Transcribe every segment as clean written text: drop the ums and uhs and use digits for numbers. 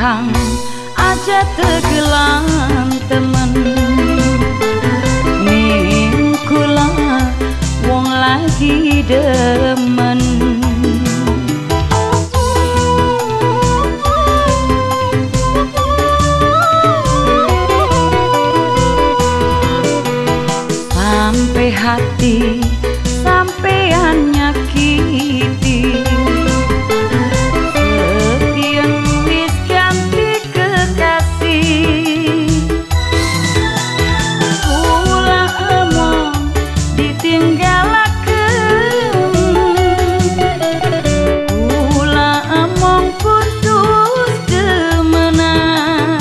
kakang aja tegelan temen ning kula wong lagi demen. Sampai hati sampean nyakiti, sekian wis ganti kekasih. Kula emong ditinggalaken, kula emong putus demenan.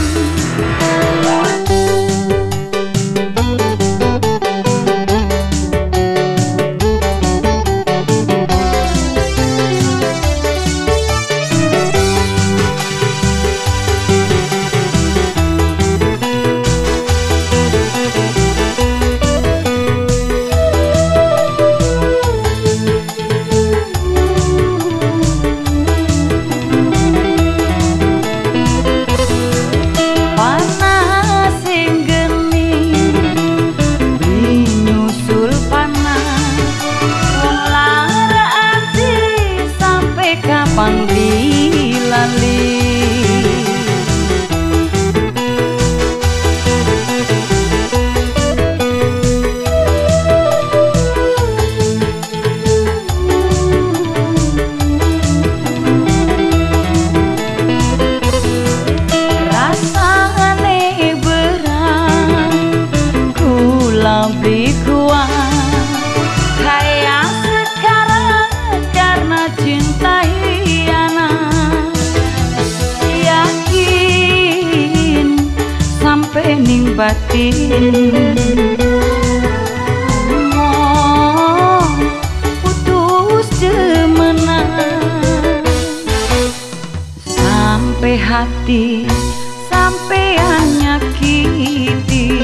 Lebih kuat kayak sekarang karena cinta hianat. Yakin sampai ning batin, mau putus demenan. Sampai hati sampean nyakiti,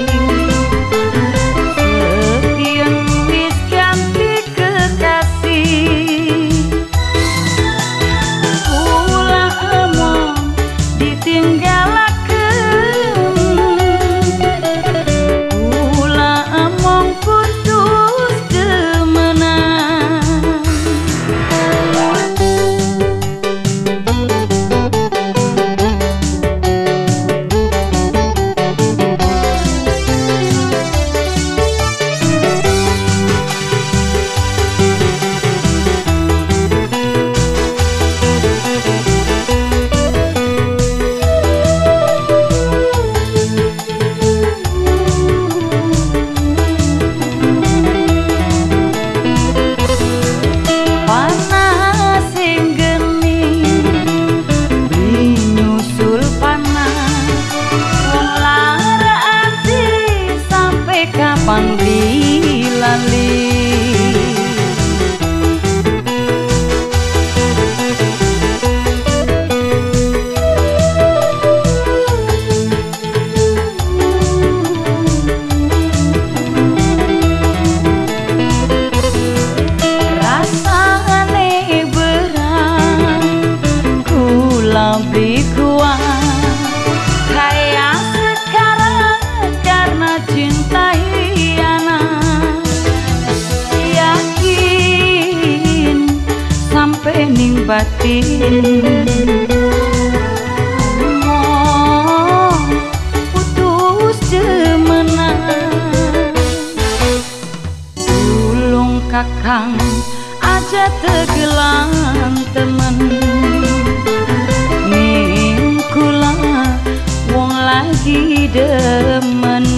kapan dilali. Rasane berat, kula beli kuat kayak sekarang karena cinta hianat. Yakin sampai ning batin, mau putus demenan. Tulung kakang aja tegelan temen ning kula wong lagi demen.